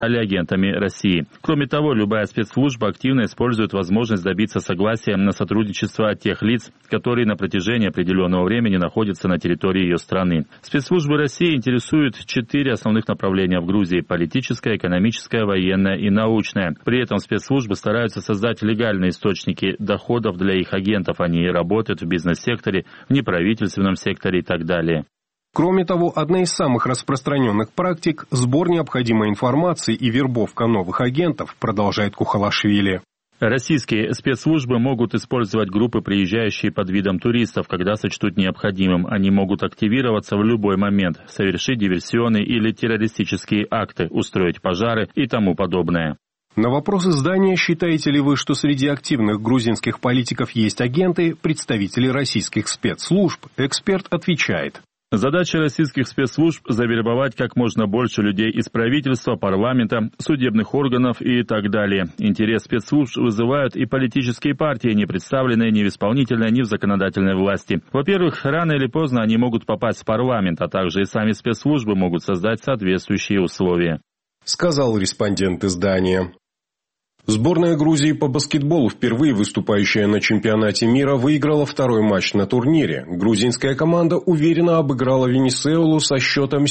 стали агентами России. Кроме того, любая спецслужба активно использует возможность добиться согласия на сотрудничество от тех лиц, которые на протяжении определенного времени находятся на территории ее страны. Спецслужбы России интересуют 4 основных направления в Грузии: политическое, экономическое, военное и научное. При этом спецслужбы стараются создать легальные источники доходов для их агентов. Они работают в бизнес-секторе, в неправительственном секторе и так далее. Кроме того, одна из самых распространенных практик – сбор необходимой информации и вербовка новых агентов, продолжает Кухалашвили. Российские спецслужбы могут использовать группы, приезжающие под видом туристов, когда сочтут необходимым. Они могут активироваться в любой момент, совершить диверсионные или террористические акты, устроить пожары и тому подобное. На вопрос издания, считаете ли вы, что среди активных грузинских политиков есть агенты, представители российских спецслужб, эксперт отвечает. Задача российских спецслужб – завербовать как можно больше людей из правительства, парламента, судебных органов и так далее. Интерес спецслужб вызывают и политические партии, не представленные ни в исполнительной, ни в законодательной власти. Во-первых, рано или поздно они могут попасть в парламент, а также и сами спецслужбы могут создать соответствующие условия. Сказал респондент издания. Сборная Грузии по баскетболу, впервые выступающая на чемпионате мира, выиграла второй матч на турнире. Грузинская команда уверенно обыграла Венесуэлу со счетом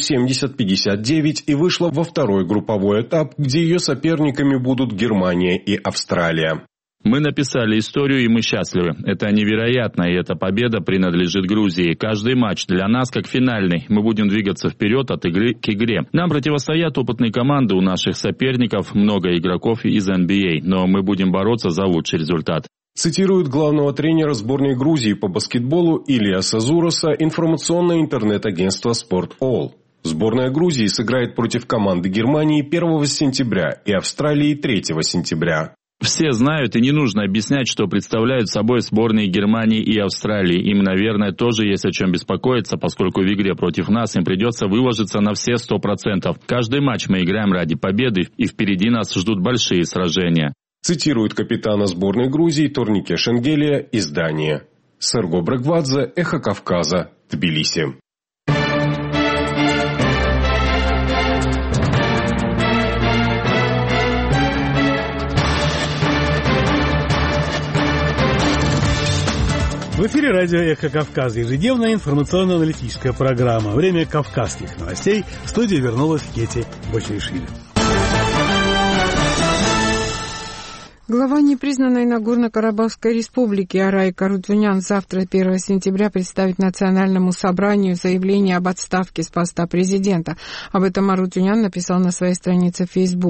70-59 и вышла во второй групповой этап, где ее соперниками будут Германия и Австралия. Мы написали историю, и мы счастливы. Это невероятно, и эта победа принадлежит Грузии. Каждый матч для нас как финальный. Мы будем двигаться вперед от игры к игре. Нам противостоят опытные команды, у наших соперников много игроков из NBA, но мы будем бороться за лучший результат. Цитирует главного тренера сборной Грузии по баскетболу Ильяса Зуроса информационное интернет-агентство «Спорт.All». Сборная Грузии сыграет против команды Германии 1 сентября и Австралии 3 сентября. Все знают, и не нужно объяснять, что представляют собой сборные Германии и Австралии. Им, наверное, тоже есть о чем беспокоиться, поскольку в игре против нас им придется выложиться на все 100%. Каждый матч мы играем ради победы, и впереди нас ждут большие сражения. Цитирует капитана сборной Грузии Торнике Шенгелия издание. Серго Брагвадзе, Эхо Кавказа, Тбилиси. В эфире радио «Эхо Кавказа», ежедневная информационно-аналитическая программа. Время кавказских новостей. В студию вернулась Кети Бочайшвили. Глава непризнанной Нагорно-Карабахской республики Арай Карутюнян завтра, 1 сентября, представит Национальному собранию заявление об отставке с поста президента. Об этом Арутюнян написал на своей странице в Facebook.